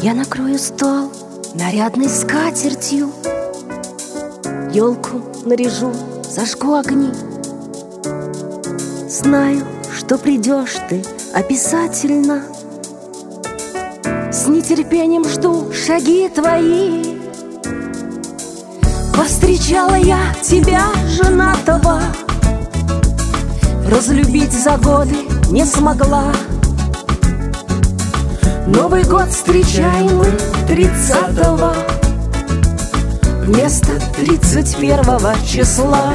Я накрою стол нарядной скатертью, елку наряжу, зажгу огни. Знаю, что придешь ты обязательно. С нетерпением жду шаги твои. Повстречала я тебя, женатого, разлюбить за годы не смогла. Новый год встречаем мы 30-го вместо 31 числа.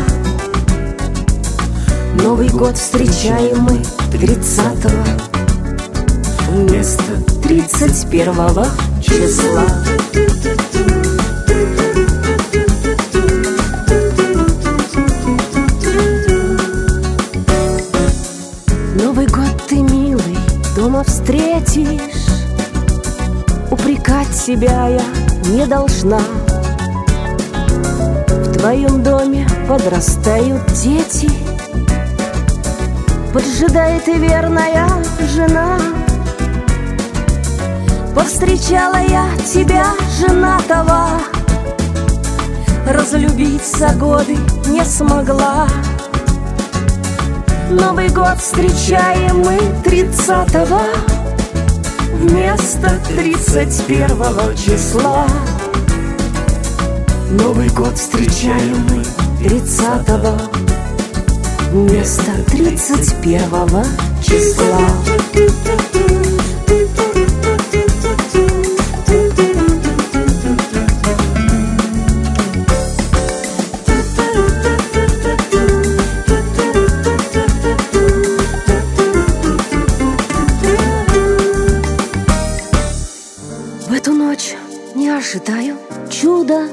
Новый год встречаем мы 30-го вместо 31 числа. Новый год ты, милый, дома встретишь. Упрекать себя я не должна. В твоем доме подрастают дети, поджидает и верная жена. Повстречала я тебя, женатого, разлюбить за годы не смогла. Новый год встречаем мы 30-го вместо 31 числа. Новый год встречаем мы 30-го вместо 31 числа. В эту ночь не ожидаю чуда,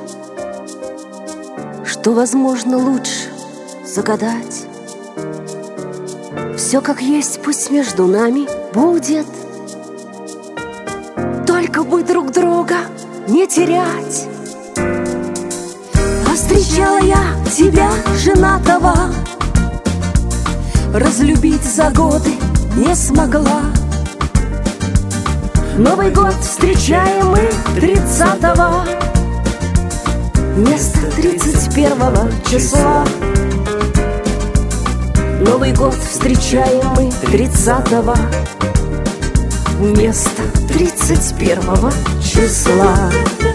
что, возможно, лучше загадать. Все как есть пусть между нами будет, только бы друг друга не терять. Повстречала я тебя, женатого, разлюбить за годы не смогла. Новый год встречаем мы 30-го вместо 31 числа. Новый год встречаем мы 30-го вместо 31 числа.